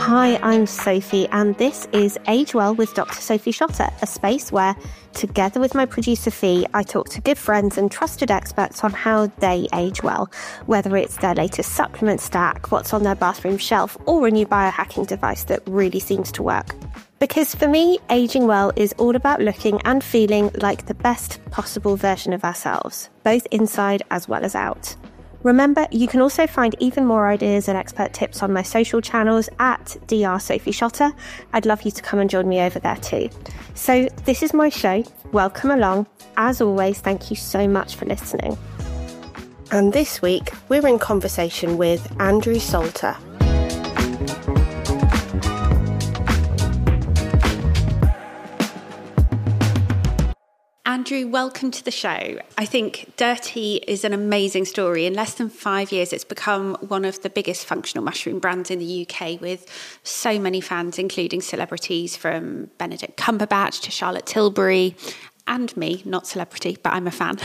Hi, I'm Sophie, and this is Age Well with Dr. Sophie Shotter, a space where, together with my producer Fee, I talk to good friends and trusted experts on how they age well, whether it's their latest supplement stack, what's on their bathroom shelf, or a new biohacking device that really seems to work. Because for me, aging well is all about looking and feeling like the best possible version of ourselves, both inside as well as out. Remember, you can also find even more ideas and expert tips on my social channels at Dr. Sophie Shotter. I'd love you to come and join me over there too. So this is my show. Welcome along. As always, thank you so much for listening. And this week, we're in conversation with Andrew Salter. Andrew, welcome to the show. I think Dirty is an amazing story. In less than 5 years, it's become one of the biggest functional mushroom brands in the UK, with so many fans, including celebrities from Benedict Cumberbatch to Charlotte Tilbury, and me, not celebrity, but I'm a fan.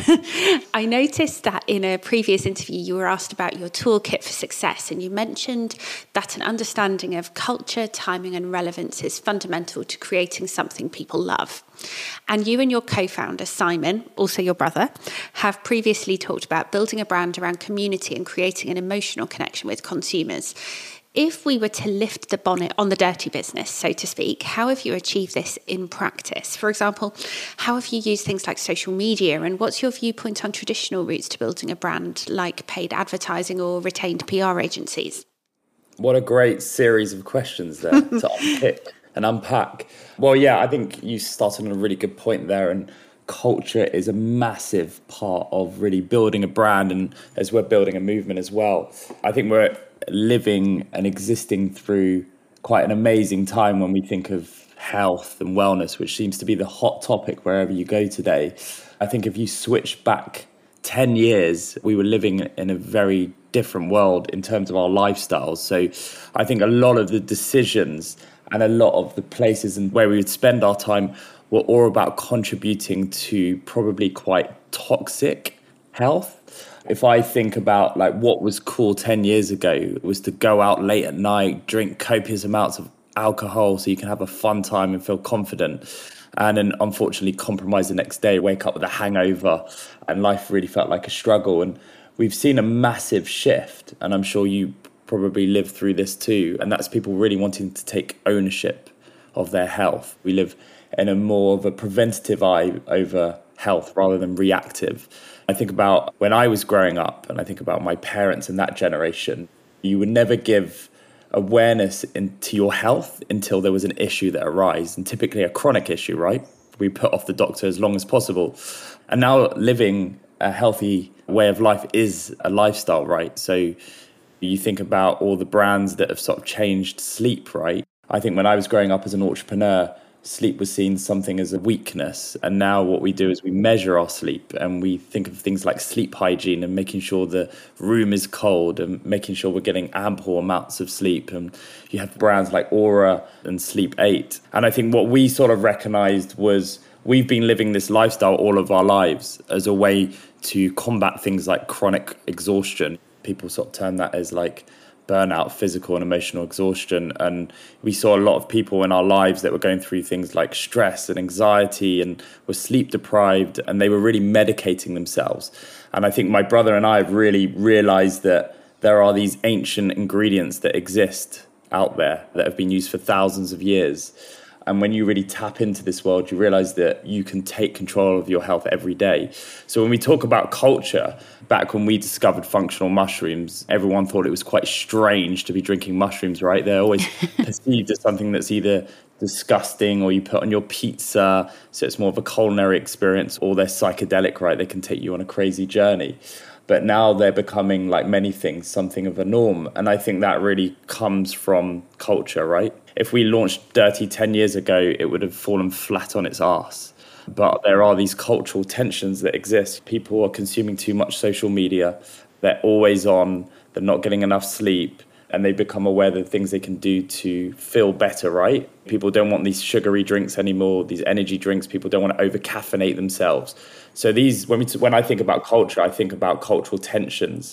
I noticed that in a previous interview, you were asked about your toolkit for success, and you mentioned that an understanding of culture, timing, and relevance is fundamental to creating something people love. And you and your co-founder, Simon, also your brother, have previously talked about building a brand around community and creating an emotional connection with consumers. If we were to lift the bonnet on the dirty business, so to speak, how have you achieved this in practice? For example, how have you used things like social media, and what's your viewpoint on traditional routes to building a brand like paid advertising or retained PR agencies? What a great series of questions there to unpick and unpack. Well, yeah, I think you started on a really good point there, and culture is a massive part of really building a brand, and as we're building a movement as well. I think we're living and existing through quite an amazing time when we think of health and wellness, which seems to be the hot topic wherever you go today. I think if you switch back 10 years, we were living in a very different world in terms of our lifestyles. So I think a lot of the decisions and a lot of the places and where we would spend our time were all about contributing to probably quite toxic health. If I think about like what was cool 10 years ago, it was to go out late at night, drink copious amounts of alcohol so you can have a fun time and feel confident. And then unfortunately compromise the next day, wake up with a hangover, and life really felt like a struggle. And we've seen a massive shift, and I'm sure you probably lived through this too. And that's people really wanting to take ownership of their health. We live in a more of a preventative eye over health rather than reactive. I think about when I was growing up, and I think about my parents and that generation. You would never give awareness into your health until there was an issue that arose, and typically a chronic issue, right? We put off the doctor as long as possible. And now living a healthy way of life is a lifestyle, right? So you think about all the brands that have sort of changed sleep, right? I think when I was growing up as an entrepreneur, sleep was seen something as a weakness. And now what we do is we measure our sleep, and we think of things like sleep hygiene and making sure the room is cold and making sure we're getting ample amounts of sleep. And you have brands like Aura and Sleep 8. And I think what we sort of recognized was we've been living this lifestyle all of our lives as a way to combat things like chronic exhaustion. People sort of term that as like burnout, physical and emotional exhaustion. And we saw a lot of people in our lives that were going through things like stress and anxiety and were sleep deprived, and they were really medicating themselves. And I think my brother and I have really realized that there are these ancient ingredients that exist out there that have been used for thousands of years. And when you really tap into this world, you realize that you can take control of your health every day. So when we talk about culture, back when we discovered functional mushrooms, everyone thought it was quite strange to be drinking mushrooms, right? They're always perceived as something that's either disgusting or you put on your pizza. So it's more of a culinary experience, or they're psychedelic, right? They can take you on a crazy journey. But now they're becoming, like many things, something of a norm. And I think that really comes from culture, right? If we launched Dirty 10 years ago, it would have fallen flat on its arse. But there are these cultural tensions that exist. People are consuming too much social media. They're always on. They're not getting enough sleep. And they become aware of the things they can do to feel better, right? People don't want these sugary drinks anymore, these energy drinks. People don't want to over-caffeinate themselves. So when I think about culture, I think about cultural tensions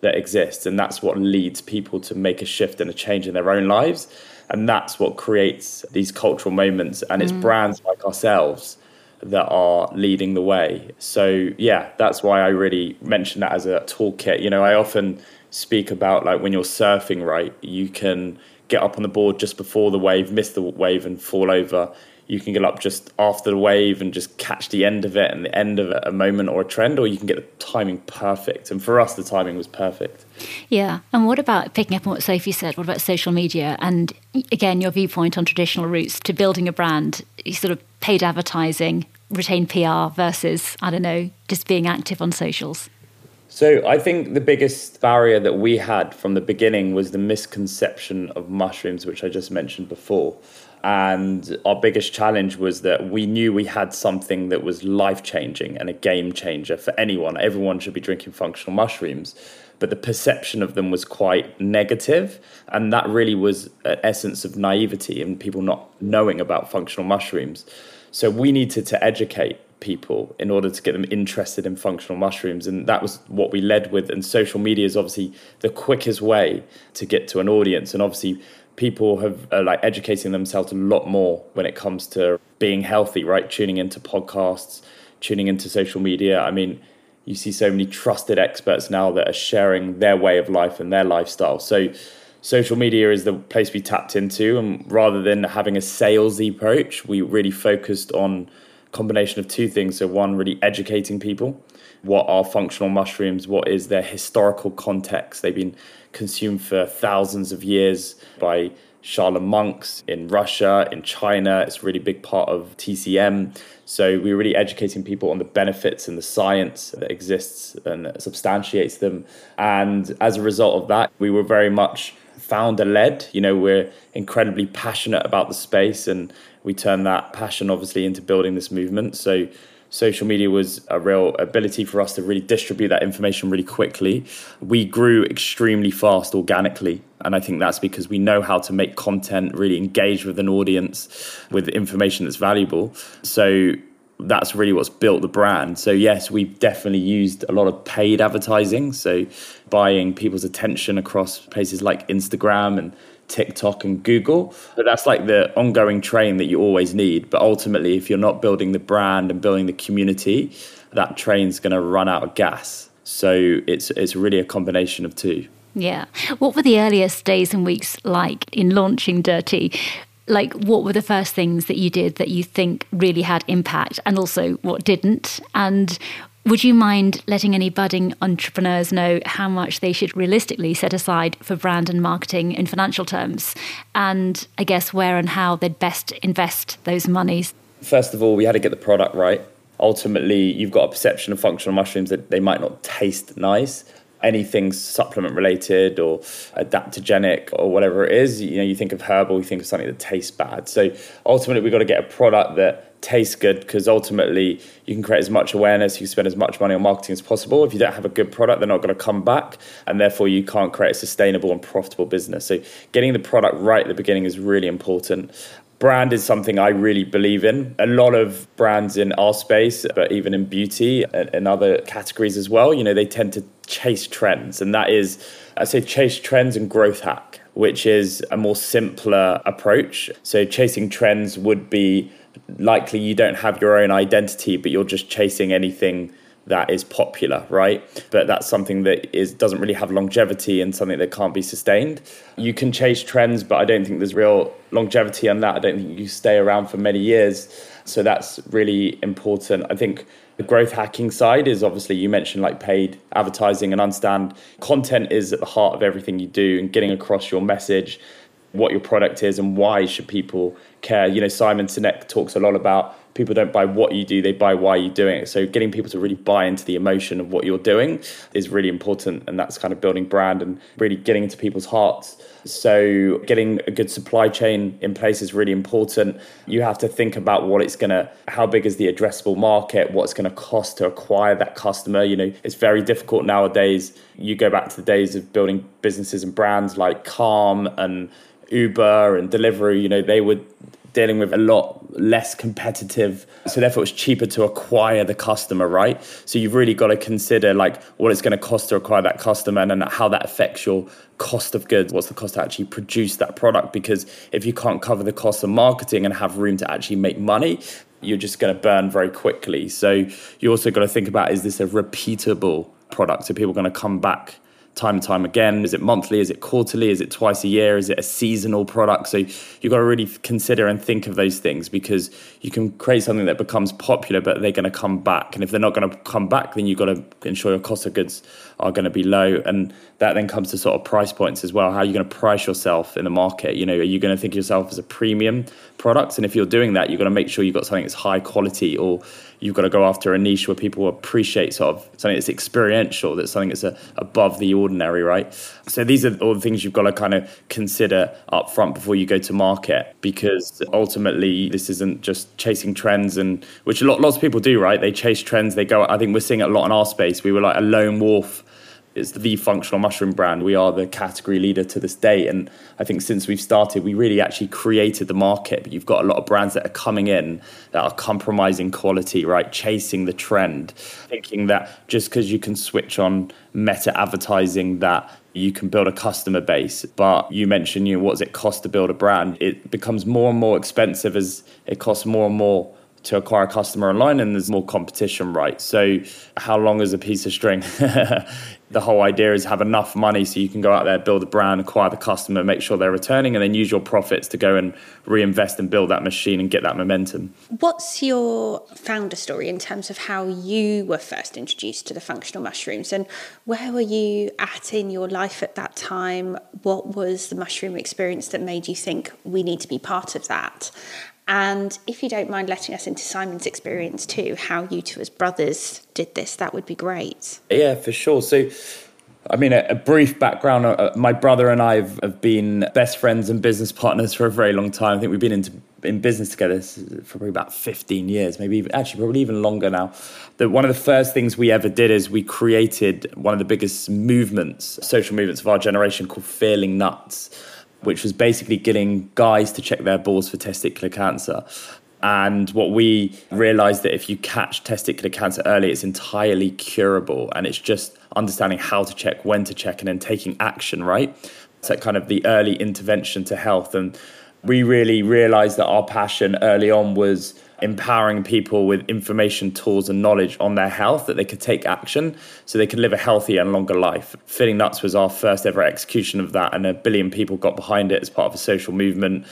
that exists. And that's what leads people to make a shift and a change in their own lives. And that's what creates these cultural moments. And it's brands like ourselves that are leading the way. So yeah, that's why I really mention that as a toolkit. You know, I often speak about like when you're surfing, right, you can get up on the board just before the wave, miss the wave and fall over. You can get up just after the wave and just catch the end of it and the end of a moment or a trend, or you can get the timing perfect. And for us, the timing was perfect. Yeah. And what about picking up on what Sophie said? What about social media? And again, your viewpoint on traditional routes to building a brand, sort of paid advertising, retained PR versus, I don't know, just being active on socials? So I think the biggest barrier that we had from the beginning was the misconception of mushrooms, which I just mentioned before. And our biggest challenge was that we knew we had something that was life-changing and a game changer for anyone. Everyone should be drinking functional mushrooms. But the perception of them was quite negative. And that really was an essence of naivety and people not knowing about functional mushrooms. So we needed to educate people in order to get them interested in functional mushrooms. And that was what we led with. And social media is obviously the quickest way to get to an audience. And obviously people have educating themselves a lot more when it comes to being healthy, right? Tuning into podcasts, tuning into social media. I mean, you see so many trusted experts now that are sharing their way of life and their lifestyle. So social media is the place we tapped into. And rather than having a salesy approach, we really focused on a combination of two things. So one, really educating people. What are functional mushrooms? What is their historical context? They've been consumed for thousands of years by Shaolin monks in Russia, in China. It's a really big part of TCM. So we're really educating people on the benefits and the science that exists and substantiates them. And as a result of that, we were very much founder-led. You know, we're incredibly passionate about the space, and we turn that passion obviously into building this movement. So social media was a real ability for us to really distribute that information really quickly. We grew extremely fast organically. And I think that's because we know how to make content, really engage with an audience with information that's valuable. So that's really what's built the brand. So yes, we've definitely used a lot of paid advertising. So buying people's attention across places like Instagram and TikTok and Google. But that's like the ongoing train that you always need. But ultimately, if you're not building the brand and building the community, that train's going to run out of gas. So it's really a combination of two. Yeah. What were the earliest days and weeks like in launching Dirty? Like, what were the first things that you did that you think really had impact, and also what didn't? And would you mind letting any budding entrepreneurs know how much they should realistically set aside for brand and marketing in financial terms? And I guess where and how they'd best invest those monies? First of all, we had to get the product right. Ultimately, you've got a perception of functional mushrooms that they might not taste nice. Anything supplement related or adaptogenic or whatever it is, you know, you think of herbal, you think of something that tastes bad. So ultimately, we've got to get a product that tastes good, because ultimately you can create as much awareness, you can spend as much money on marketing as possible. If you don't have a good product, they're not going to come back, and therefore you can't create a sustainable and profitable business. So getting the product right at the beginning is really important. Brand is something I really believe in. A lot of brands in our space, but even in beauty and other categories as well, you know, they tend to chase trends. And that is, I say, chase trends and growth hack, which is a more simpler approach. So chasing trends would be likely you don't have your own identity, but you're just chasing anything that is popular, right? But that's something that doesn't really have longevity and something that can't be sustained. You can chase trends, but I don't think there's real longevity on that. I don't think you stay around for many years. So that's really important. I think the growth hacking side is obviously, you mentioned like paid advertising, and understand content is at the heart of everything you do, and getting across your message, what your product is and why should people care. You know, Simon Sinek talks a lot about people don't buy what you do, they buy why you're doing it. So getting people to really buy into the emotion of what you're doing is really important. And that's kind of building brand and really getting into people's hearts. So getting a good supply chain in place is really important. You have to think about how big is the addressable market, what's going to cost to acquire that customer. You know, it's very difficult nowadays. You go back to the days of building businesses and brands like Calm and Uber and Deliveroo, you know, they would dealing with a lot less competitive. So therefore it's cheaper to acquire the customer, right? So you've really got to consider like what it's going to cost to acquire that customer and then how that affects your cost of goods. What's the cost to actually produce that product? Because if you can't cover the cost of marketing and have room to actually make money, you're just going to burn very quickly. So you also got to think about, is this a repeatable product? So people are going to come back time and time again? Is it monthly? Is it quarterly? Is it twice a year? Is it a seasonal product? So you've got to really consider and think of those things, because you can create something that becomes popular, but they're going to come back. And if they're not going to come back, then you've got to ensure your cost of goods are going to be low. And that then comes to sort of price points as well. How are you going to price yourself in the market? You know, are you going to think of yourself as a premium product? And if you're doing that, you've got to make sure you've got something that's high quality, or you've got to go after a niche where people appreciate sort of something that's experiential, that's something that's above the ordinary, right? So these are all the things you've got to kind of consider up front before you go to market, because ultimately this isn't just chasing trends, and which lots of people do, right? They chase trends, they go, I think we're seeing it a lot in our space. We were like a lone wolf. It's the functional mushroom brand. We are the category leader to this day. And I think since we've started, we really actually created the market. But you've got a lot of brands that are coming in that are compromising quality, right? Chasing the trend, thinking that just because you can switch on meta advertising that you can build a customer base. But you mentioned, what does it cost to build a brand? It becomes more and more expensive as it costs more and more to acquire a customer online, and there's more competition, right? So how long is a piece of string? The whole idea is have enough money so you can go out there, build a brand, acquire the customer, make sure they're returning, and then use your profits to go and reinvest and build that machine and get that momentum. What's your founder story in terms of how you were first introduced to the functional mushrooms, and where were you at in your life at that time? What was the mushroom experience that made you think we need to be part of that? And if you don't mind letting us into Simon's experience too, how you two as brothers did this, that would be great. Yeah, for sure. So, I mean, a brief background. My brother and I have been best friends and business partners for a very long time. I think we've been in business together for probably about 15 years, probably even longer now. One of the first things we ever did is we created one of the biggest social movements of our generation, called Feeling Nuts, which was basically getting guys to check their balls for testicular cancer. And what we realized, that if you catch testicular cancer early, it's entirely curable. And it's just understanding how to check, when to check, and then taking action, right? So kind of the early intervention to health. And we really realized that our passion early on was empowering people with information, tools and knowledge on their health, that they could take action so they could live a healthier and longer life. Feeling Nuts was our first ever execution of that, and 1 billion people got behind it as part of a social movement.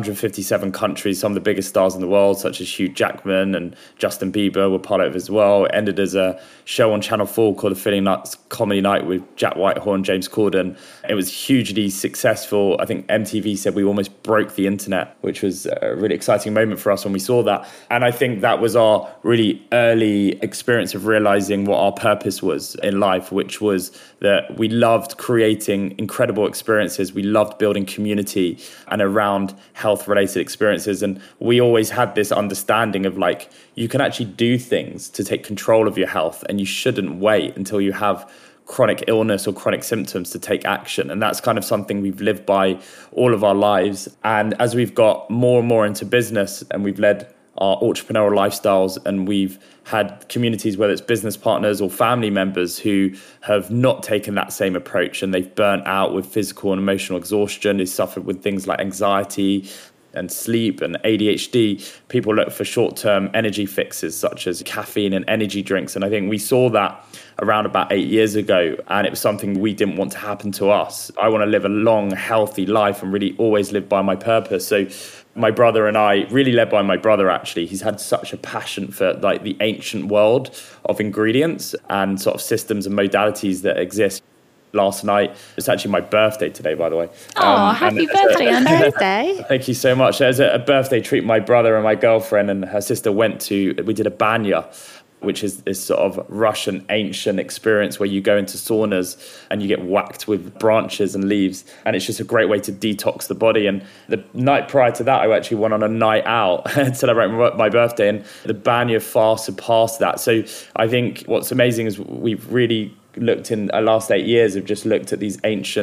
157 countries, some of the biggest stars in the world, such as Hugh Jackman and Justin Bieber, were part of it as well. It ended as a show on Channel 4 called the Feeling Nuts Comedy Night with Jack Whitehall and James Corden. It was hugely successful. I think MTV said we almost broke the internet, which was a really exciting moment for us when we saw that. And I think that was our really early experience of realizing what our purpose was in life, which was that we loved creating incredible experiences. We loved building community and around health-related experiences. And we always had this understanding of like, you can actually do things to take control of your health, and you shouldn't wait until you have chronic illness or chronic symptoms to take action. And that's kind of something we've lived by all of our lives. And as we've got more and more into business, and we've led our entrepreneurial lifestyles, and we've had communities, whether it's business partners or family members, who have not taken that same approach, and they've burnt out with physical and emotional exhaustion. They've suffered with things like anxiety and sleep and ADHD. People look for short-term energy fixes such as caffeine and energy drinks. And I think we saw that around about 8 years ago, and it was something we didn't want to happen to us. I want to live a long, healthy life and really always live by my purpose. So my brother and I, really led by my brother actually, he's had such a passion for like the ancient world of ingredients and sort of systems and modalities that exist. Last night, it's actually my birthday today, by the way. Oh, happy birthday, Andrew. Thank you so much. As a birthday treat, my brother and my girlfriend and her sister we did a banya, which is this sort of Russian ancient experience where you go into saunas and you get whacked with branches and leaves. And it's just a great way to detox the body. And the night prior to that, I actually went on a night out to celebrate my birthday, and the banya far surpassed that. So I think what's amazing is we've really looked in the last 8 years, have just looked at these ancient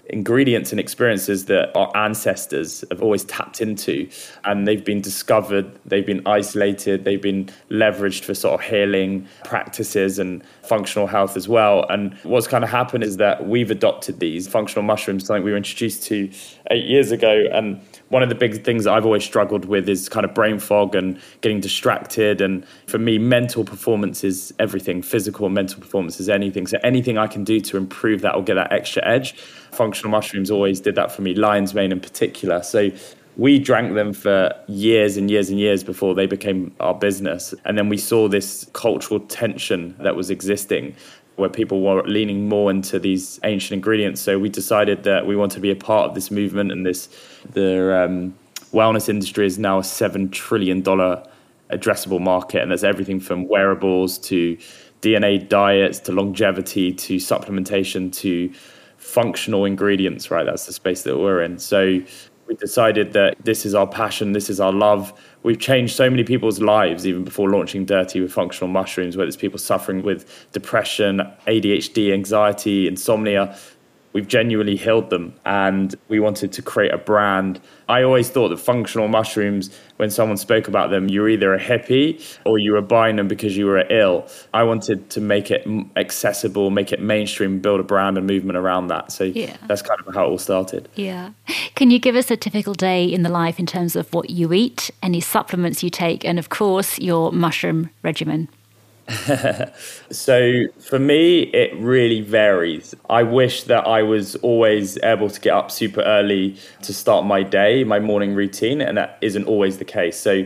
ingredients and experiences that our ancestors have always tapped into, and they've been discovered, they've been isolated, they've been leveraged for sort of healing practices and functional health as well. And what's kind of happened is that we've adopted these functional mushrooms, something we were introduced to 8 years ago. And one of the big things that I've always struggled with is kind of brain fog and getting distracted. And for me, mental performance is everything. Physical and mental performance is anything. So anything I can do to improve that or get that extra edge, functional mushrooms always did that for me, lion's mane in particular. So we drank them for years and years and years before they became our business. And then we saw this cultural tension that was existing, where people were leaning more into these ancient ingredients. So we decided that we want to be a part of this movement, and the wellness industry is now a $7 trillion addressable market. And there's everything from wearables to DNA diets to longevity to supplementation to functional ingredients, right? That's the space that we're in. So we decided that this is our passion, this is our love. We've changed so many people's lives even before launching Dirty with functional mushrooms, whether it's people suffering with depression, ADHD, anxiety, insomnia. We've genuinely healed them, and we wanted to create a brand. I always thought that functional mushrooms, when someone spoke about them, you were either a hippie or you were buying them because you were ill. I wanted to make it accessible, make it mainstream, build a brand and movement around that. So that's kind of how it all started. Yeah. Can you give us a typical day in the life in terms of what you eat, any supplements you take, and of course, your mushroom regimen? So for me, it really varies. I wish that I was always able to get up super early to start my day, my morning routine, and that isn't always the case. So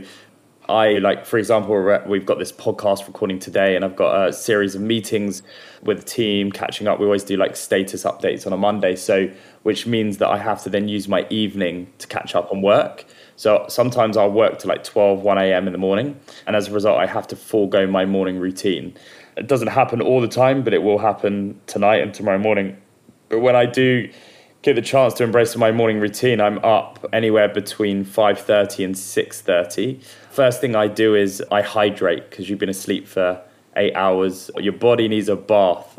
for example, we've got this podcast recording today, and I've got a series of meetings with the team, catching up. We always do like status updates on a Monday, which means that I have to then use my evening to catch up on work. So sometimes I'll work to like 1 a.m. in the morning. And as a result, I have to forego my morning routine. It doesn't happen all the time, but it will happen tonight and tomorrow morning. But when I do get the chance to embrace my morning routine, I'm up anywhere between 5:30 and 6:30. First thing I do is I hydrate, because you've been asleep for 8 hours. Your body needs a bath.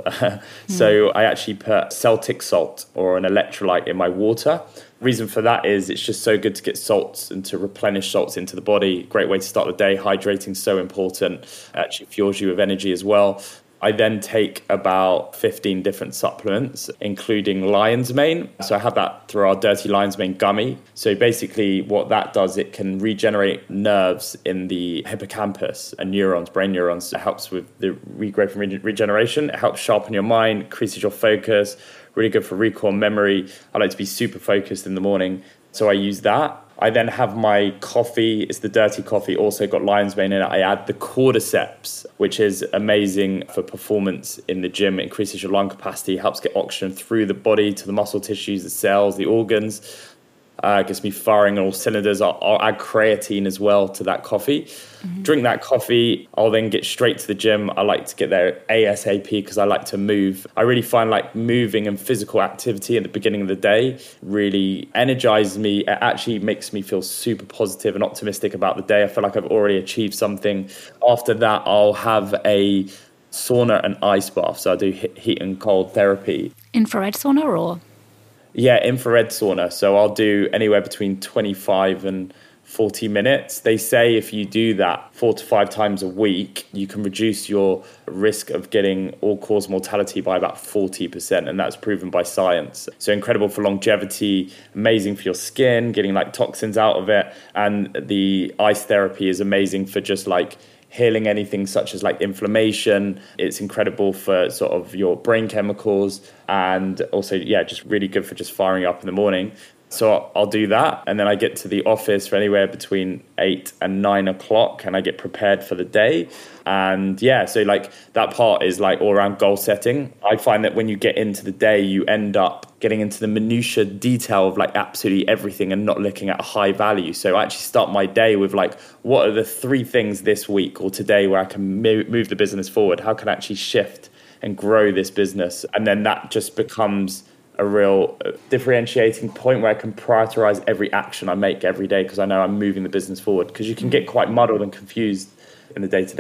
So I actually put Celtic salt or an electrolyte in my water. Reason for that is it's just so good to get salts and to replenish salts into the body. Great way to start the day. Hydrating so important. Actually fuels you with energy as well. I then take about 15 different supplements, including lion's mane. So I have that through our Dirty Lion's Mane gummy. So basically what that does, it can regenerate nerves in the hippocampus and neurons, brain neurons. It helps with the regrowth and regeneration. It helps sharpen your mind, increases your focus. Really good for recall and memory. I like to be super focused in the morning, so I use that. I then have my coffee. It's the Dirty coffee, also got lion's mane in it. I add the cordyceps, which is amazing for performance in the gym. It increases your lung capacity, helps get oxygen through the body to the muscle tissues, the cells, the organs. Gets me firing on all cylinders. I'll add creatine as well to that coffee. Mm-hmm. Drink that coffee. I'll then get straight to the gym. I like to get there ASAP because I like to move. I really find like moving and physical activity at the beginning of the day really energizes me. It actually makes me feel super positive and optimistic about the day. I feel like I've already achieved something. After that, I'll have a sauna and ice bath. So I do heat and cold therapy. Infrared sauna or? Yeah, infrared sauna. So I'll do anywhere between 25 and 40 minutes. They say if you do that 4 to 5 times a week, you can reduce your risk of getting all-cause mortality by about 40%. And that's proven by science. So incredible for longevity, amazing for your skin, getting like toxins out of it. And the ice therapy is amazing for just like healing anything such as like inflammation. It's incredible for sort of your brain chemicals, and also, just really good for just firing up in the morning. So I'll do that, and then I get to the office for anywhere between 8 and 9 o'clock, and I get prepared for the day. And so like that part is like all around goal setting. I find that when you get into the day, you end up getting into the minutiae detail of like absolutely everything and not looking at a high value. So I actually start my day with like, what are the 3 things this week or today where I can move the business forward? How can I actually shift and grow this business? And then that just becomes a real differentiating point where I can prioritize every action I make every day, because I know I'm moving the business forward, because you can get quite muddled and confused in the day-to-day.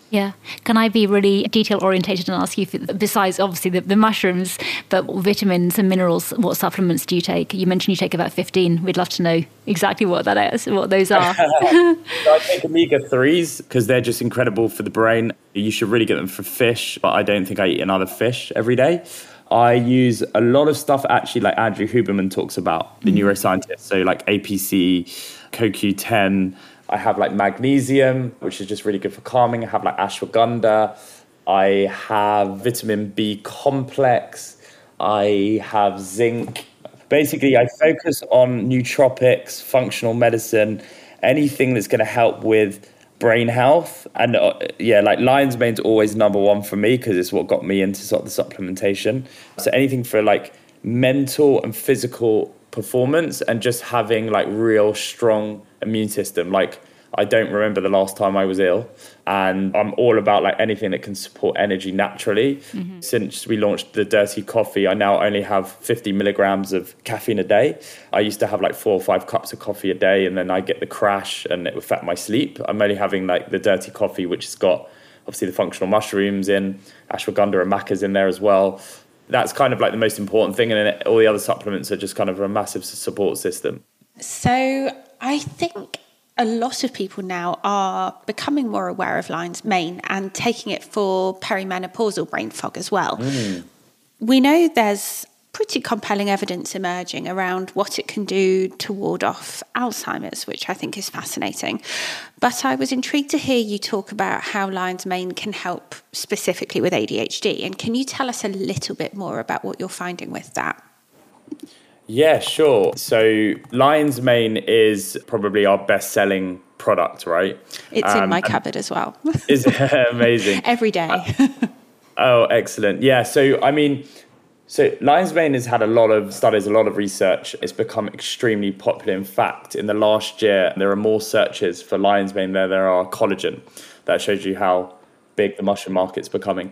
Yeah. Can I be really detail orientated and ask you, besides obviously the mushrooms, but vitamins and minerals, what supplements do you take? You mentioned you take about 15. We'd love to know exactly what that is, what those are. So I take omega-3s because they're just incredible for the brain. You should really get them for fish, but I don't think I eat another fish every day. I use a lot of stuff actually like Andrew Huberman talks about, the neuroscientist. So like APC, CoQ10. I have like magnesium, which is just really good for calming. I have like ashwagandha. I have vitamin B complex. I have zinc. Basically, I focus on nootropics, functional medicine, anything that's going to help with brain health. And like lion's mane's always number one for me because it's what got me into sort of the supplementation. So anything for like mental and physical performance and just having like real strong immune system. Like I don't remember the last time I was ill, and I'm all about like anything that can support energy naturally. Since we launched the Dirty Coffee, I now only have 50 milligrams of caffeine a day. I used to have like 4 or 5 cups of coffee a day, and then I get the crash and it would affect my sleep. I'm only having like the Dirty Coffee, which has got obviously the functional mushrooms in, ashwagandha and macas in there as well. That's kind of like the most important thing, and then all the other supplements are just kind of a massive support system. So I think a lot of people now are becoming more aware of lion's mane and taking it for perimenopausal brain fog as well. We know there's pretty compelling evidence emerging around what it can do to ward off Alzheimer's, which I think is fascinating. But I was intrigued to hear you talk about how lion's mane can help specifically with ADHD. And can you tell us a little bit more about what you're finding with that? Yeah, sure. So lion's mane is probably our best-selling product, right? It's in my cupboard as well. Is amazing. Every day. Oh, excellent. Yeah, so lion's mane has had a lot of studies, a lot of research. It's become extremely popular. In fact, in the last year, there are more searches for lion's mane than there are collagen. That shows you how big the mushroom market's becoming.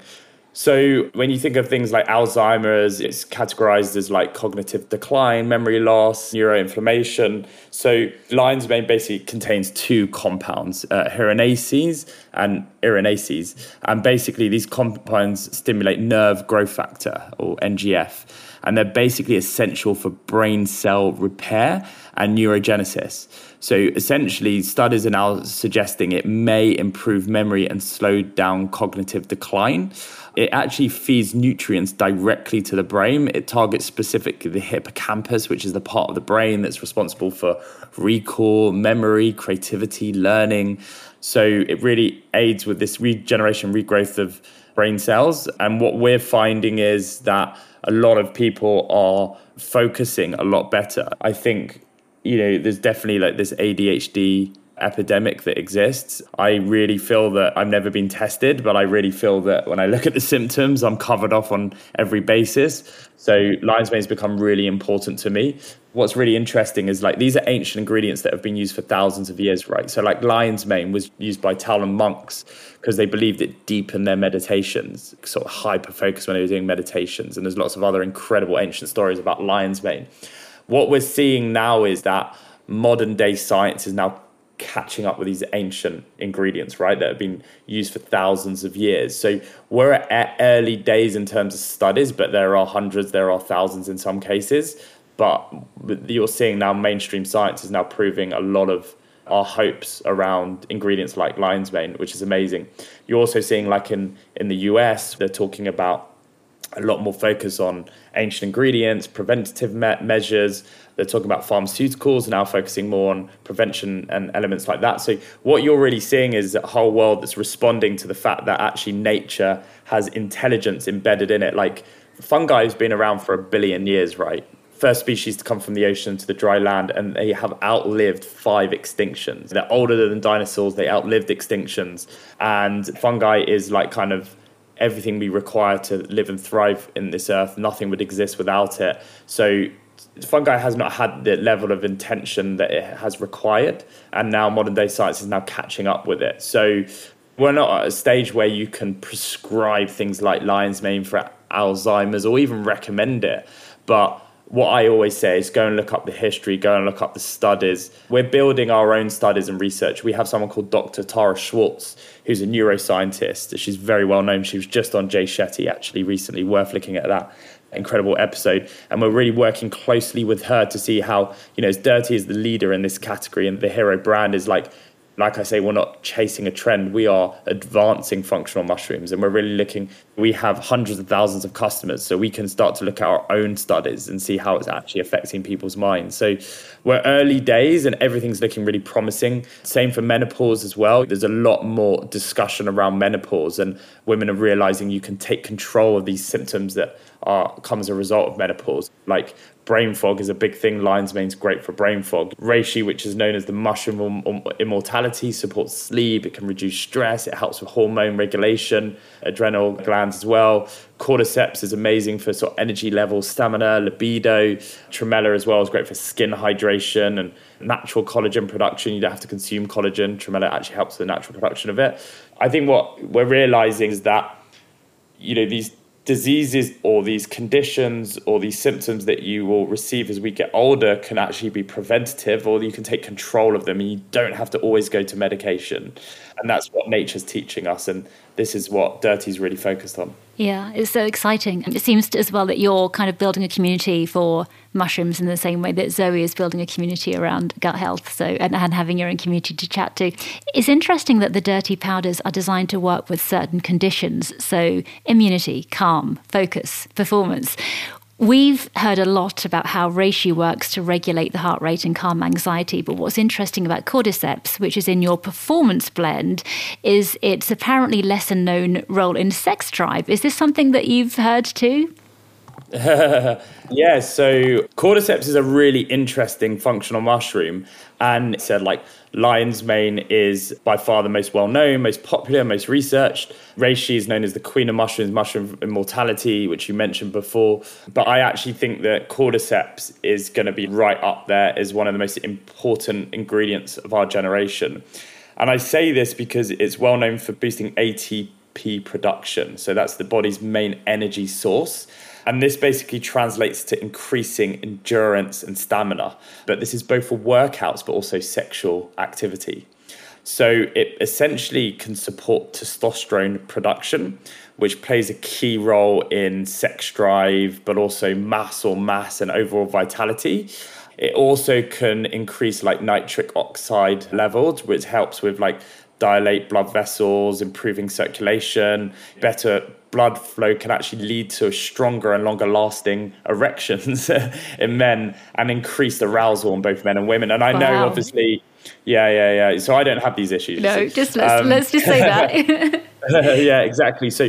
So when you think of things like Alzheimer's, it's categorized as like cognitive decline, memory loss, neuroinflammation. So lion's mane basically contains 2 compounds, hirinases and irinases. And basically these compounds stimulate nerve growth factor, or NGF. And they're basically essential for brain cell repair and neurogenesis. So essentially, studies are now suggesting it may improve memory and slow down cognitive decline. It actually feeds nutrients directly to the brain. It targets specifically the hippocampus, which is the part of the brain that's responsible for recall, memory, creativity, learning. So it really aids with this regeneration, regrowth of brain cells. And what we're finding is that a lot of people are focusing a lot better. I think, there's definitely like this ADHD epidemic that exists. I really feel that I've never been tested, but I really feel that when I look at the symptoms, I'm covered off on every basis. So lion's mane has become really important to me. What's really interesting is like these are ancient ingredients that have been used for thousands of years, right? So like lion's mane was used by Taolan monks because they believed it deepened their meditations, sort of hyper focus when they were doing meditations. And there's lots of other incredible ancient stories about lion's mane. What we're seeing now is that modern day science is now catching up with these ancient ingredients, right, that have been used for thousands of years. So we're at early days in terms of studies, but there are hundreds, there are thousands in some cases. But you're seeing now mainstream science is now proving a lot of our hopes around ingredients like lion's mane, which is amazing. You're also seeing like in the US, they're talking about a lot more focus on ancient ingredients, preventative measures. They're talking about pharmaceuticals, now focusing more on prevention and elements like that. So what you're really seeing is a whole world that's responding to the fact that actually nature has intelligence embedded in it. Like fungi has been around for 1 billion years, right? First species to come from the ocean to the dry land, and they have outlived 5 extinctions. They're older than dinosaurs, they outlived extinctions. And fungi is like kind of everything we require to live and thrive in this earth. Nothing would exist without it. So fungi has not had the level of intention that it has required, and now modern day science is now catching up with it. So we're not at a stage where you can prescribe things like lion's mane for Alzheimer's or even recommend it, but what I always say is go and look up the history, go and look up the studies. We're building our own studies and research. We have someone called Dr. Tara Schwartz, who's a neuroscientist. She's very well known. She was just on Jay Shetty actually recently, worth looking at that incredible episode. And we're really working closely with her to see how, as Dirty is the leader in this category and the hero brand is like I say, we're not chasing a trend. We are advancing functional mushrooms. And we're really we have hundreds of thousands of customers. So we can start to look at our own studies and see how it's actually affecting people's minds. So we're early days and everything's looking really promising. Same for menopause as well. There's a lot more discussion around menopause and women are realizing you can take control of these symptoms that come as a result of menopause. Like brain fog is a big thing. Lion's mane's great for brain fog. Reishi, which is known as the mushroom immortality, supports sleep. It can reduce stress. It helps with hormone regulation, adrenal glands as well. Cordyceps is amazing for sort of energy levels, stamina, libido. Tremella as well is great for skin hydration and natural collagen production. You don't have to consume collagen. Tremella actually helps with the natural production of it. I think what we're realizing is that, these diseases or these conditions or these symptoms that you will receive as we get older can actually be preventative, or you can take control of them and you don't have to always go to medication. And that's what nature's teaching us. And this is what Dirty's really focused on. Yeah, it's so exciting. And it seems as well that you're kind of building a community for mushrooms in the same way that Zoe is building a community around gut health. So and having your own community to chat to. It's interesting that the Dirty powders are designed to work with certain conditions. So immunity, calm, focus, performance. We've heard a lot about how reishi works to regulate the heart rate and calm anxiety, but what's interesting about cordyceps, which is in your performance blend, is its apparently lesser known role in sex drive. Is this something that you've heard too? Yeah, so cordyceps is a really interesting functional mushroom, and it said lion's mane is by far the most well-known, most popular, most researched. Reishi is known as the queen of mushrooms, mushroom immortality, which you mentioned before. But I actually think that cordyceps is going to be right up there as one of the most important ingredients of our generation. And I say this because it's well known for boosting ATP production. So that's the body's main energy source. And this basically translates to increasing endurance and stamina. But this is both for workouts, but also sexual activity. So it essentially can support testosterone production, which plays a key role in sex drive, but also muscle mass and overall vitality. It also can increase nitric oxide levels, which helps with dilate blood vessels, improving circulation. Better blood flow can actually lead to stronger and longer lasting erections in men and increased arousal in both men and women. And I know obviously, yeah. So I don't have these issues. No, just let's just say that. Yeah, exactly. So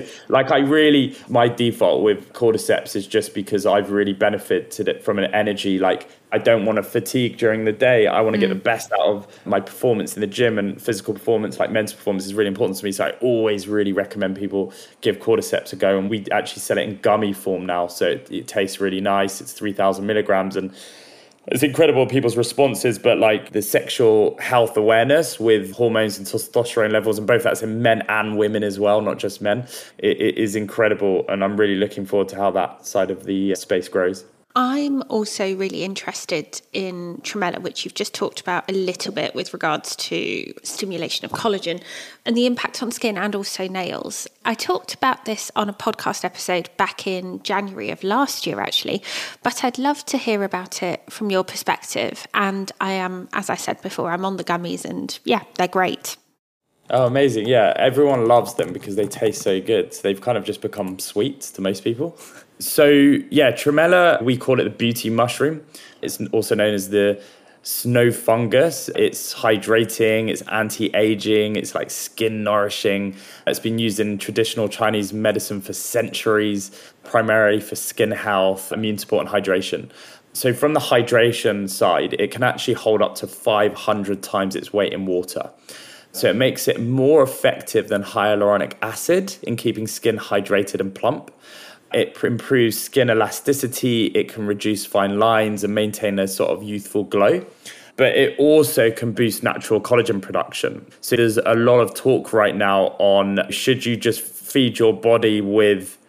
my default with cordyceps is just because I've really benefited it from an energy. I don't want to fatigue during the day. I want to get the best out of my performance in the gym, and physical performance, mental performance, is really important to me. So I always really recommend people give cordyceps a go. And we actually sell it in gummy form now. So it tastes really nice. It's 3,000 milligrams and it's incredible people's responses, but the sexual health awareness with hormones and testosterone levels, and both that's in men and women as well, not just men, it is incredible. And I'm really looking forward to how that side of the space grows. I'm also really interested in Tremella, which you've just talked about a little bit with regards to stimulation of collagen and the impact on skin and also nails. I talked about this on a podcast episode back in January of last year, actually, but I'd love to hear about it from your perspective. And I am, as I said before, I'm on the gummies and yeah, they're great. Oh, amazing. Yeah, everyone loves them because they taste so good. So they've kind of just become sweets to most people. So yeah, Tremella, we call it the beauty mushroom. It's also known as the snow fungus. It's hydrating, it's anti-aging, it's skin nourishing. It's been used in traditional Chinese medicine for centuries, primarily for skin health, immune support and hydration. So from the hydration side, it can actually hold up to 500 times its weight in water. So it makes it more effective than hyaluronic acid in keeping skin hydrated and plump. It improves skin elasticity, it can reduce fine lines and maintain a sort of youthful glow. But it also can boost natural collagen production. So there's a lot of talk right now on should you just feed your body with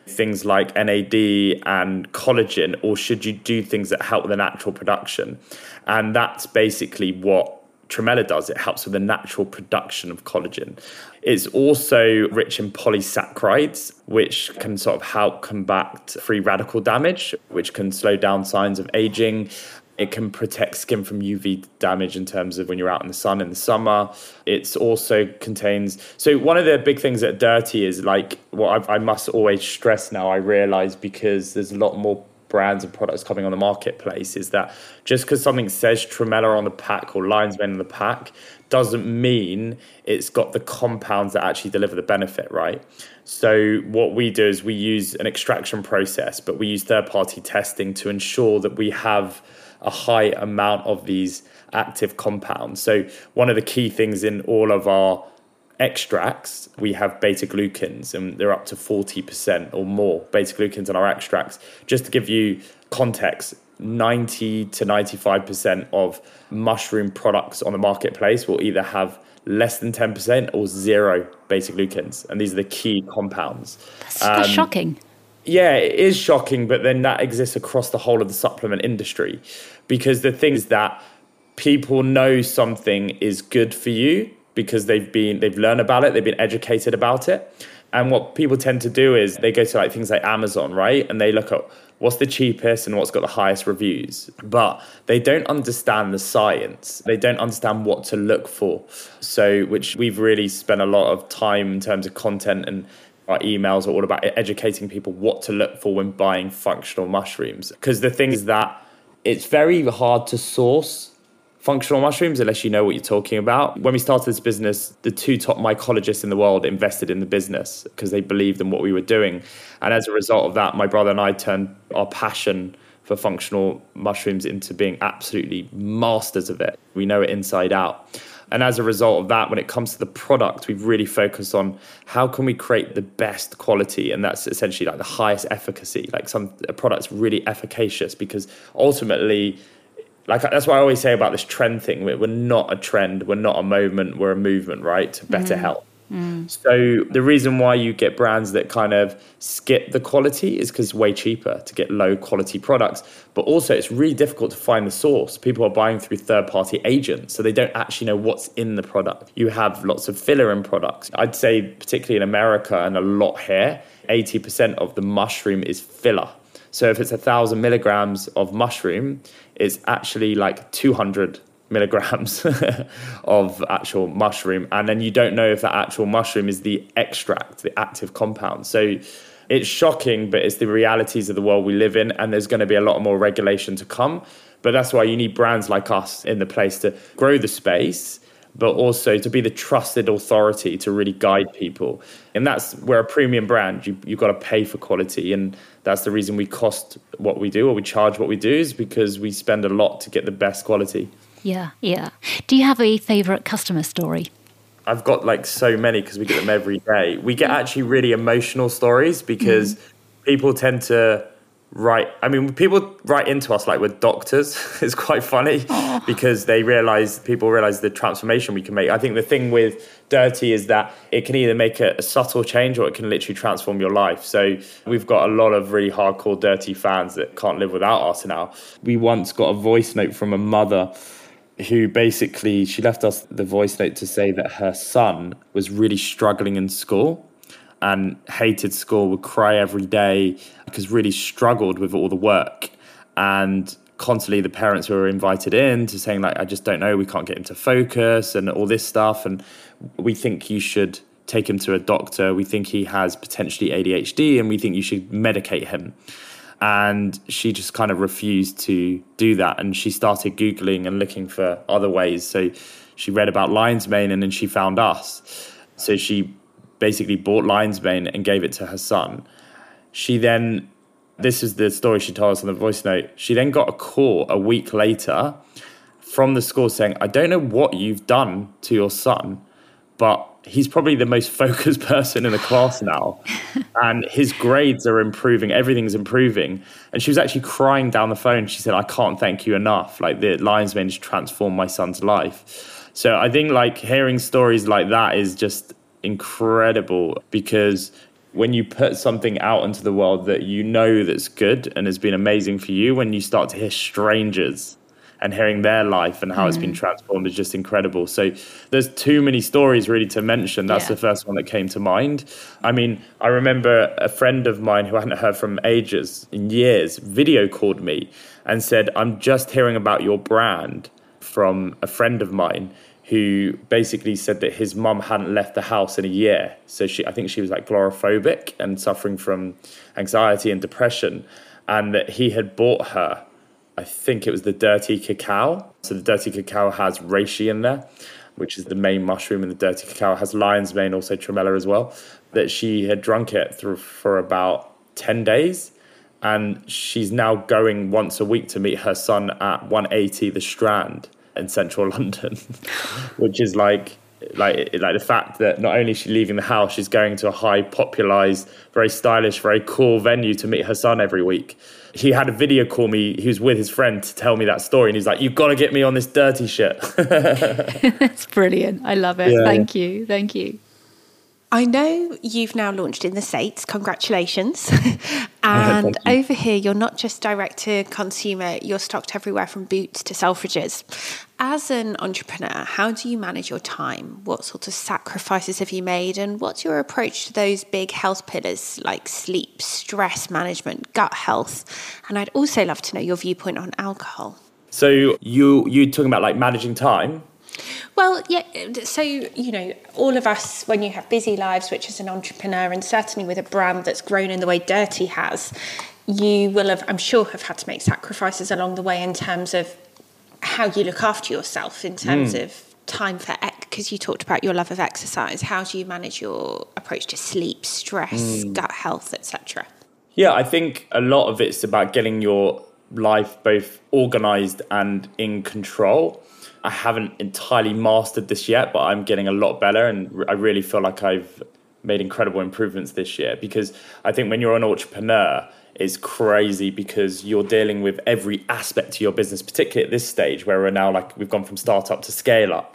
things like NAD and collagen, or should you do things that help with the natural production? And that's basically what Tremella does. It helps with the natural production of collagen. It's also rich in polysaccharides, which can sort of help combat free radical damage, which can slow down signs of aging. It can protect skin from UV damage in terms of when you're out in the sun in the summer. It's also contains... So one of the big things at Dirty is like what I must always stress now, I realise, because there's a lot more brands and products coming on the marketplace, is that just because something says Tremella on the pack or Lion's Mane on the pack doesn't mean it's got the compounds that actually deliver the benefit, right? So what we do is we use an extraction process, but we use third-party testing to ensure that we have a high amount of these active compounds. So one of the key things in all of our extracts, we have beta-glucans, and they're up to 40% or more beta-glucans in our extracts. Just to give you context, 90 to 95% of mushroom products on the marketplace will either have less than 10% or zero beta-glucans. And these are the key compounds. That's shocking. Yeah, it is shocking, but then that exists across the whole of the supplement industry, because the thing is that people know something is good for you because they've learned about it, they've been educated about it. And what people tend to do is they go to like things like Amazon, right? And they look at what's the cheapest and what's got the highest reviews. But they don't understand the science. They don't understand what to look for. So, which we've really spent a lot of time in terms of content, and our emails are all about educating people what to look for when buying functional mushrooms. Because the thing is that it's very hard to source functional mushrooms unless you know what you're talking about. When we started this business, the 2 top mycologists in the world invested in the business because they believed in what we were doing. And as a result of that, my brother and I turned our passion for functional mushrooms into being absolutely masters of it. We know it inside out. And as a result of that, when it comes to the product, we've really focused on how can we create the best quality, and that's essentially like the highest efficacy, like a product's really efficacious, because ultimately, like that's what I always say about this trend thing. We're not a trend, we're not a moment, we're a movement, right, to better health. So the reason why you get brands that kind of skip the quality is because it's way cheaper to get low quality products, but also it's really difficult to find the source. People are buying through third-party agents, so they don't actually know what's in the product. You have lots of filler in products. I'd say particularly in America and a lot here, 80% of the mushroom is filler. So if it's 1,000 milligrams of mushroom, it's actually like 200 milligrams of actual mushroom. And then you don't know if that actual mushroom is the extract, the active compound. So it's shocking, but it's the realities of the world we live in. And there's going to be a lot more regulation to come. But that's why you need brands like us in the place to grow the space, but also to be the trusted authority to really guide people. And we're a premium brand. You've got to pay for quality. And that's the reason we cost what we do, or we charge what we do, is because we spend a lot to get the best quality. Yeah. Do you have a favourite customer story? I've got like so many because we get them every day. We get actually really emotional stories because people tend to people write into us like we're doctors. It's quite funny because people realize the transformation we can make. I think the thing with Dirty is that it can either make a subtle change or it can literally transform your life. So we've got a lot of really hardcore Dirty fans that can't live without us now. We once got a voice note from a mother who basically, she left us the voice note to say that her son was really struggling in school and hated school, would cry every day because really struggled with all the work. And constantly the parents were invited in to saying like, I just don't know, we can't get him to focus and all this stuff. And we think you should take him to a doctor. We think he has potentially ADHD and we think you should medicate him. And she just kind of refused to do that. And she started Googling and looking for other ways. So she read about Lion's Mane and then she found us. So she basically bought Lion's Mane and gave it to her son. This is the story she told us on the voice note. She then got a call a week later from the school saying, I don't know what you've done to your son, but he's probably the most focused person in the class now. And his grades are improving. Everything's improving. And she was actually crying down the phone. She said, I can't thank you enough. Like the Lion's Mane has transformed my son's life. So I think like hearing stories like that is just incredible because when you put something out into the world that you know that's good and has been amazing for you, when you start to hear strangers and hearing their life and how it's been transformed is just incredible. So there's too many stories really to mention. That's the first one that came to mind. I mean, I remember a friend of mine who I hadn't heard from ages, in years, video called me and said, I'm just hearing about your brand from a friend of mine who basically said that his mum hadn't left the house in a year. So I think she was like agoraphobic and suffering from anxiety and depression, and that he had bought her, I think it was the dirty cacao. So the dirty cacao has reishi in there, which is the main mushroom in the dirty cacao. It has lion's mane, also tremella as well. That she had drunk it for about 10 days. And she's now going once a week to meet her son at 180 The Strand in central London, which is like the fact that not only is she leaving the house, she's going to a high popularized, very stylish, very cool venue to meet her son every week. He had a video call me, he was with his friend to tell me that story, and he's like, you've got to get me on this dirty shit. That's brilliant. I love it. Thank you. I know you've now launched in the States. Congratulations. And over here, you're not just direct to consumer, you're stocked everywhere from Boots to Selfridges. As an entrepreneur, how do you manage your time? What sort of sacrifices have you made? And what's your approach to those big health pillars like sleep, stress management, gut health? And I'd also love to know your viewpoint on alcohol. So you talking about like managing time? Well, yeah, so, you know, all of us, when you have busy lives, which is an entrepreneur, and certainly with a brand that's grown in the way Dirty has, you will have, I'm sure, have had to make sacrifices along the way in terms of how you look after yourself, in terms of time for, because you talked about your love of exercise. How do you manage your approach to sleep, stress, gut health, etc.? Yeah, I think a lot of it's about getting your life both organized and in control. I haven't entirely mastered this yet, but I'm getting a lot better, and I really feel like I've made incredible improvements this year, because I think when you're an entrepreneur, it's crazy because you're dealing with every aspect to your business, particularly at this stage where we're now we've gone from startup to scale up.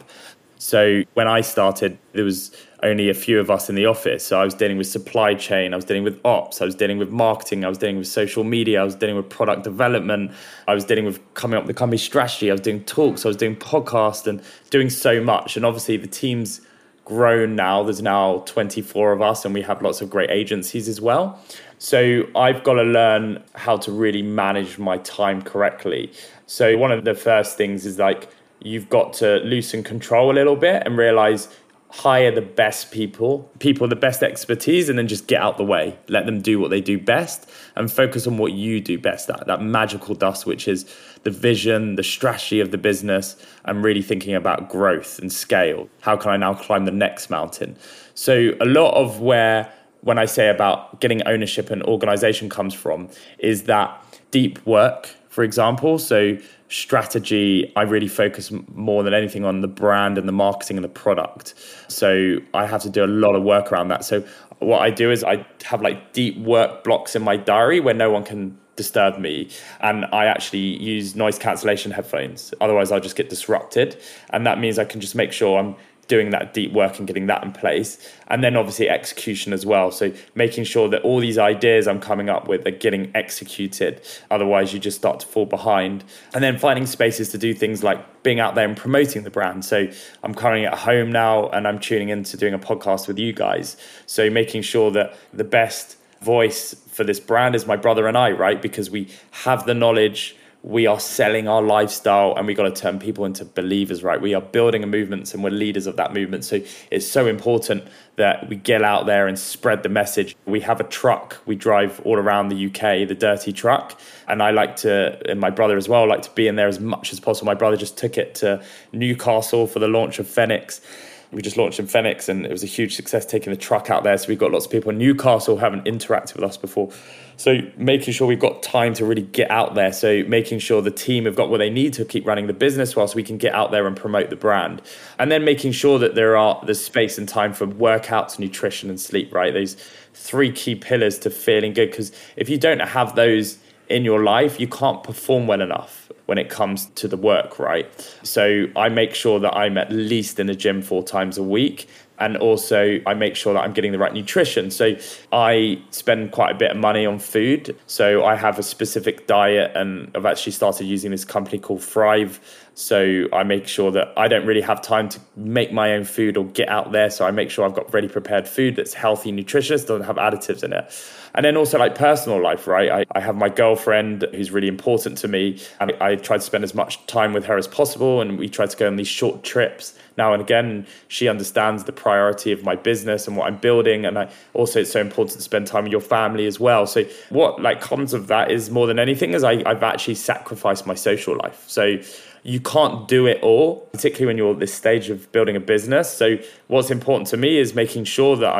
So when I started, there was only a few of us in the office. So I was dealing with supply chain, I was dealing with ops, I was dealing with marketing, I was dealing with social media, I was dealing with product development, I was dealing with coming up with the company strategy, I was doing talks, I was doing podcasts and doing so much. And obviously the team's grown now. There's now 24 of us and we have lots of great agencies as well. So I've got to learn how to really manage my time correctly. So one of the first things is you've got to loosen control a little bit and realize hire the best people with the best expertise, and then just get out the way. Let them do what they do best and focus on what you do best at, that magical dust, which is the vision, the strategy of the business, and really thinking about growth and scale. How can I now climb the next mountain? So a lot of when I say about getting ownership and organization comes from is that deep work, for example. So strategy, I really focus more than anything on the brand and the marketing and the product. So I have to do a lot of work around that. So what I do is I have deep work blocks in my diary where no one can disturb me. And I actually use noise cancellation headphones. Otherwise I'll just get disrupted. And that means I can just make sure I'm doing that deep work and getting that in place. And then obviously execution as well. So making sure that all these ideas I'm coming up with are getting executed. Otherwise you just start to fall behind. And then finding spaces to do things like being out there and promoting the brand. So I'm currently at home now and I'm tuning into doing a podcast with you guys. So making sure that the best voice for this brand is my brother and I, right? Because we have the knowledge, we are selling our lifestyle, and we got to turn people into believers, right? We are building a movement and we're leaders of that movement. So it's so important that we get out there and spread the message. We have a truck. We drive all around the UK, the Dirty truck. And I like to, and my brother as well, like to be in there as much as possible. My brother just took it to Newcastle for the launch of Phoenix. We just launched in Phoenix and it was a huge success taking the truck out there. So we've got lots of people in Newcastle who haven't interacted with us before. So making sure we've got time to really get out there. So making sure the team have got what they need to keep running the business whilst we can get out there and promote the brand. And then making sure that there's space and time for workouts, nutrition and sleep, right? Those three key pillars to feeling good. Because if you don't have those in your life, you can't perform well enough when it comes to the work, right? So I make sure that I'm at least in the gym 4 times a week, And also I make sure that I'm getting the right nutrition. So I spend quite a bit of money on food. So I have a specific diet, and I've actually started using this company called Thrive. So I make sure that I don't really have time to make my own food or get out there. So I make sure I've got ready prepared food that's healthy, nutritious, doesn't have additives in it. And then also like personal life, right? I have my girlfriend who's really important to me. And I try to spend as much time with her as possible. And we try to go on these short trips now and again. She understands the priority of my business and what I'm building. And also it's so important to spend time with your family as well. So what like comes of that is more than anything is I've actually sacrificed my social life. So you can't do it all, particularly when you're at this stage of building a business. So what's important to me is making sure that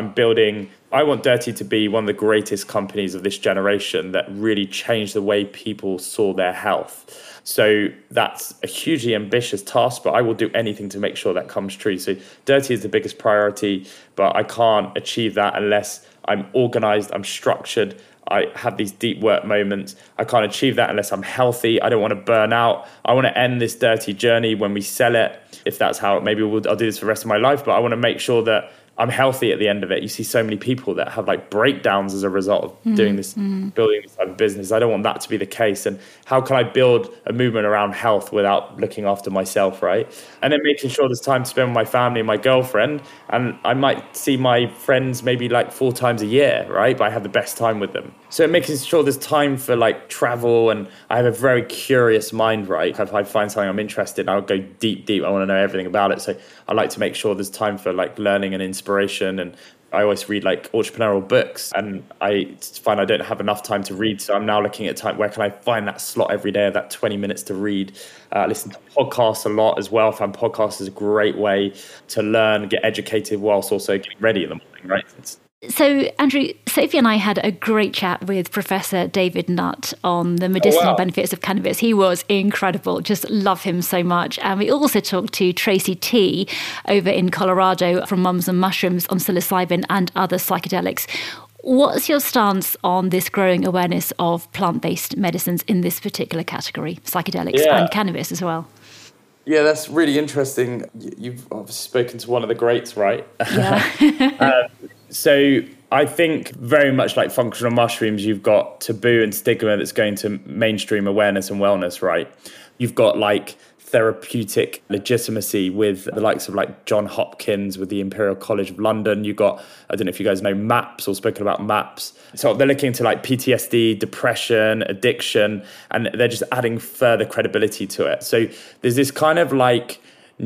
I want Dirty to be one of the greatest companies of this generation that really changed the way people saw their health. So that's a hugely ambitious task, but I will do anything to make sure that comes true. So Dirty is the biggest priority, but I can't achieve that unless I'm organized, I'm structured, I have these deep work moments. I can't achieve that unless I'm healthy. I don't want to burn out. I want to end this Dirty journey when we sell it. If that's how, maybe I'll do this for the rest of my life, but I want to make sure that I'm healthy at the end of it. You see so many people that have like breakdowns as a result of doing this, building this type of business. I don't want that to be the case. And how can I build a movement around health without looking after myself, right? And then making sure there's time to spend with my family and my girlfriend. And I might see my friends maybe like 4 times a year, right? But I have the best time with them. So making sure there's time for like travel, and I have a very curious mind, right? If I find something I'm interested in, I'll go deep. I want to know everything about it. So I like to make sure there's time for like learning and inspiration. And I always read like entrepreneurial books, and I find I don't have enough time to read. So I'm now looking at time, where can I find that slot every day of that 20 minutes to read? Listen to podcasts a lot as well. I find podcasts is a great way to learn, get educated whilst also getting ready in the morning, right? So, Andrew, Sophie and I had a great chat with Professor David Nutt on the medicinal benefits of cannabis. He was incredible. Just love him so much. And we also talked to Tracy T over in Colorado from Mums and Mushrooms on psilocybin and other psychedelics. What's your stance on this growing awareness of plant-based medicines in this particular category, psychedelics and cannabis as well? Yeah, that's really interesting. You've obviously spoken to one of the greats, right? Yeah. So I think very much like functional mushrooms, you've got taboo and stigma that's going to mainstream awareness and wellness, right? You've got like therapeutic legitimacy with the likes of like John Hopkins with the Imperial College of London. You've got, I don't know if you guys know MAPS or spoken about MAPS. So they're looking into like PTSD, depression, addiction, and they're just adding further credibility to it. So there's this kind of like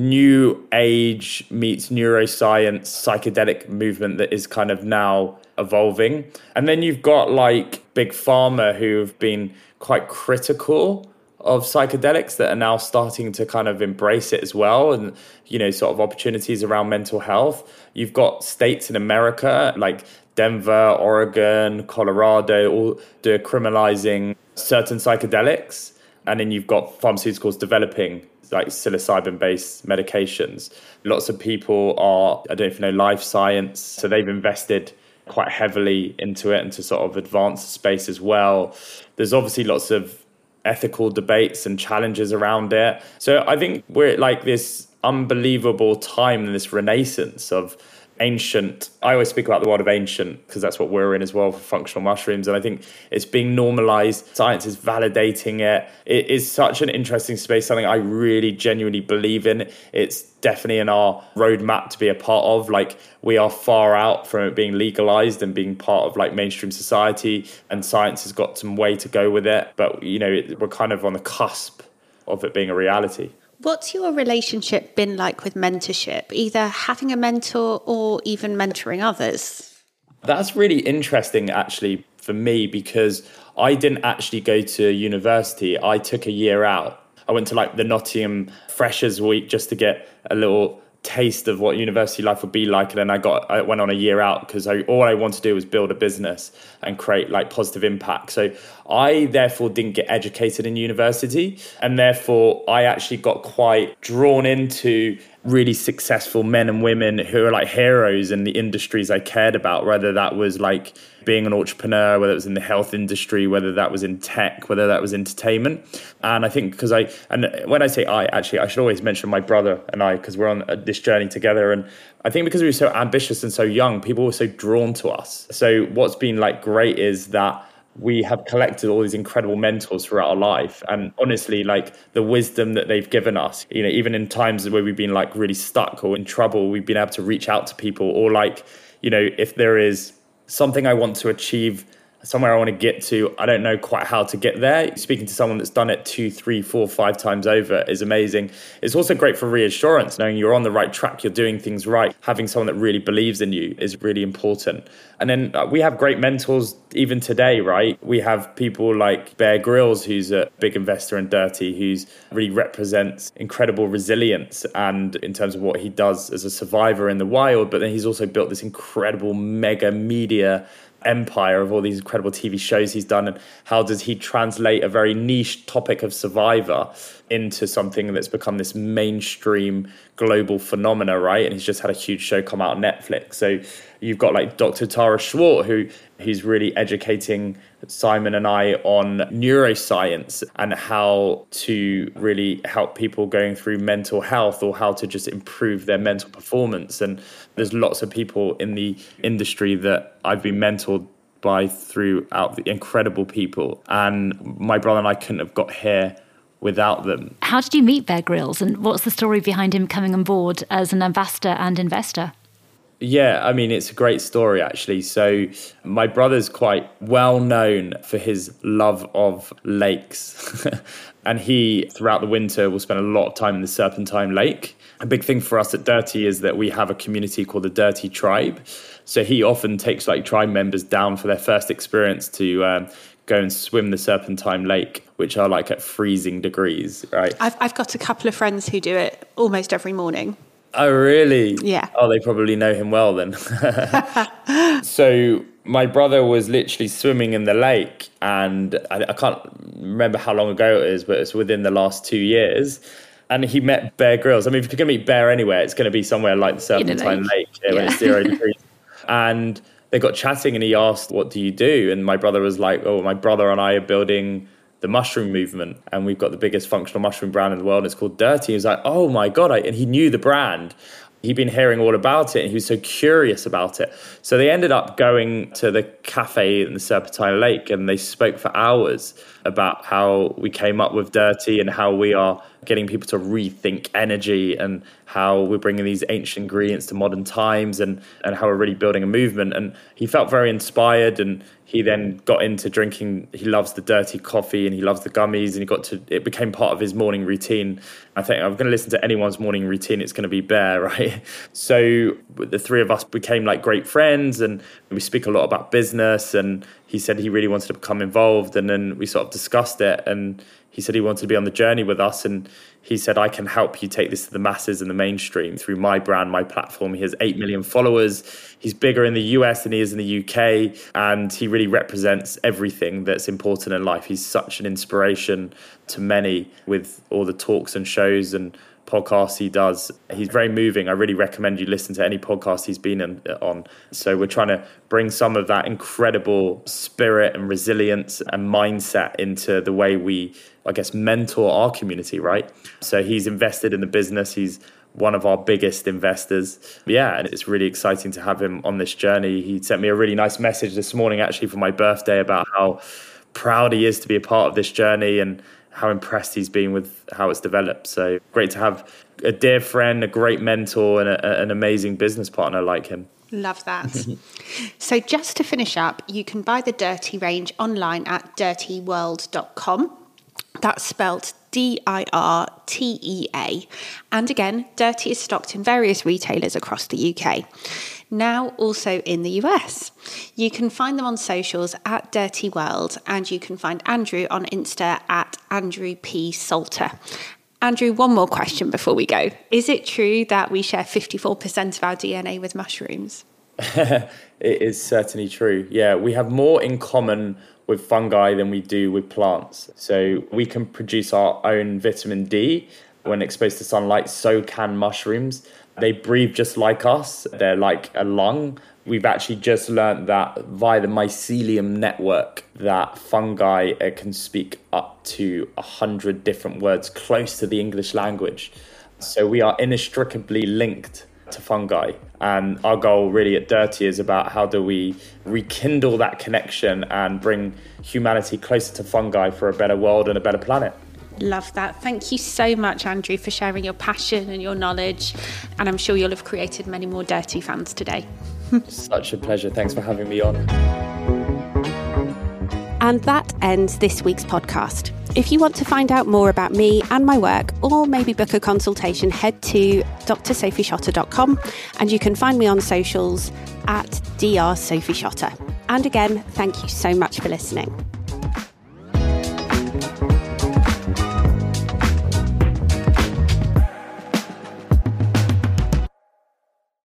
new age meets neuroscience psychedelic movement that is kind of now evolving. And then you've got like big pharma who have been quite critical of psychedelics that are now starting to kind of embrace it as well, and you know, sort of opportunities around mental health. You've got states in America like Denver, Oregon, Colorado, all decriminalizing certain psychedelics, and then you've got pharmaceuticals developing like psilocybin-based medications. Lots of people are, I don't know if you know Life Science, so they've invested quite heavily into it and to sort of advance the space as well. There's obviously lots of ethical debates and challenges around it. So I think we're at like this unbelievable time in this renaissance of ancient. I always speak about the world of ancient because that's what we're in as well for functional mushrooms. And I think it's being normalized. Science is validating it. It is such an interesting space, something I really genuinely believe in. It's definitely in our roadmap to be a part of. Like, we are far out from it being legalized and being part of like mainstream society, and science has got some way to go with it. But, you know, we're kind of on the cusp of it being a reality. What's your relationship been like with mentorship, either having a mentor or even mentoring others? That's really interesting, actually, for me, because I didn't actually go to university. I took a year out. I went to like the Nottingham Freshers Week just to get a little taste of what university life would be like, and then I went on a year out because all I wanted to do was build a business and create like positive impact. So I therefore didn't get educated in university, and therefore I actually got quite drawn into really successful men and women who are like heroes in the industries I cared about, whether that was like being an entrepreneur, whether it was in the health industry, whether that was in tech, whether that was entertainment. And I think when I say I should always mention my brother and I, because we're on this journey together. And I think because we were so ambitious and so young, people were so drawn to us. So what's been like great is that we have collected all these incredible mentors throughout our life. And honestly, like the wisdom that they've given us, you know, even in times where we've been like really stuck or in trouble, we've been able to reach out to people, or like, you know, if there is something I want to achieve, somewhere I want to get to, I don't know quite how to get there. Speaking to someone that's done it 2, 3, 4, 5 times over is amazing. It's also great for reassurance, knowing you're on the right track, you're doing things right. Having someone that really believes in you is really important. And then we have great mentors even today, right? We have people like Bear Grylls, who's a big investor in Dirty, who's really represents incredible resilience and in terms of what he does as a survivor in the wild. But then he's also built this incredible mega media empire of all these incredible TV shows he's done, and how does he translate a very niche topic of Survivor into something that's become this mainstream global phenomena, right? And he's just had a huge show come out on Netflix. So you've got like Dr. Tara Schwartz, who's really educating Simon and I on neuroscience and how to really help people going through mental health, or how to just improve their mental performance. And there's lots of people in the industry that I've been mentored by throughout, the incredible people. And my brother and I couldn't have got here without them. How did you meet Bear Grylls, and what's the story behind him coming on board as an ambassador and investor? Yeah, I mean, it's a great story, actually. So my brother's quite well known for his love of lakes. And he, throughout the winter, will spend a lot of time in the Serpentine Lake. A big thing for us at Dirty is that we have a community called the Dirty Tribe. So he often takes like tribe members down for their first experience to go and swim the Serpentine Lake, which are like at freezing degrees, right? I've got a couple of friends who do it almost every morning. Oh, really? Yeah. Oh, they probably know him well then. So my brother was literally swimming in the lake, and I can't remember how long ago it is, but it's within the last 2 years. And he met Bear Grylls. I mean, if you're going to meet Bear anywhere, it's going to be somewhere like the Serpentine Lake when it's 0 degrees. And they got chatting, and he asked, "What do you do?" And my brother was like, "Oh, my brother and I are building the mushroom movement, and we've got the biggest functional mushroom brand in the world. It's called Dirty." He was like, "Oh my God." And he knew the brand. He'd been hearing all about it, and he was so curious about it. So they ended up going to the cafe in the Serpentine Lake, and they spoke for hours about how we came up with Dirty and how we are getting people to rethink energy, and how we're bringing these ancient ingredients to modern times, and how we're really building a movement. And he felt very inspired, and he then got into drinking. He loves the Dirty coffee, and he loves the gummies, and it became part of his morning routine. I think I'm going to listen to anyone's morning routine, it's going to be Bear, right? So the three of us became like great friends, and we speak a lot about business, and he said he really wanted to become involved, and then we sort of discussed it, and he said he wanted to be on the journey with us, and he said, "I can help you take this to the masses and the mainstream through my brand, my platform." He has 8 million followers. He's bigger in the US than he is in the UK, and he really represents everything that's important in life. He's such an inspiration to many with all the talks and shows and podcasts he does. He's very moving. I really recommend you listen to any podcast he's been on. So we're trying to bring some of that incredible spirit and resilience and mindset into the way we, I guess, mentor our community, right? So he's invested in the business. He's one of our biggest investors. Yeah, and it's really exciting to have him on this journey. He sent me a really nice message this morning, actually, for my birthday, about how proud he is to be a part of this journey and how impressed he's been with how it's developed. So great to have a dear friend, a great mentor, and an amazing business partner like him. Love that. So just to finish up, you can buy the Dirty range online at dirtyworld.com. That's spelled DIRTEA. And again, Dirty is stocked in various retailers across the UK. Now also in the US. You can find them on socials at Dirty World, and you can find Andrew on Insta at Andrew P. Salter. Andrew, one more question before we go. Is it true that we share 54% of our DNA with mushrooms? It is certainly true. Yeah, we have more in common with fungi than we do with plants. So we can produce our own vitamin D, when exposed to sunlight, so can mushrooms. They breathe just like us. They're like a lung. We've actually just learned that via the mycelium network that fungi can speak up to 100 different words close to the English language. So we are inextricably linked to fungi. And our goal really at Dirty is about how do we rekindle that connection and bring humanity closer to fungi for a better world and a better planet. Love that. Thank you so much, Andrew, for sharing your passion and your knowledge. And I'm sure you'll have created many more Dirty fans today. Such a pleasure. Thanks for having me on. And that ends this week's podcast. If you want to find out more about me and my work, or maybe book a consultation, head to drsophieshotter.com, and you can find me on socials at drsophieshotter. And again, thank you so much for listening.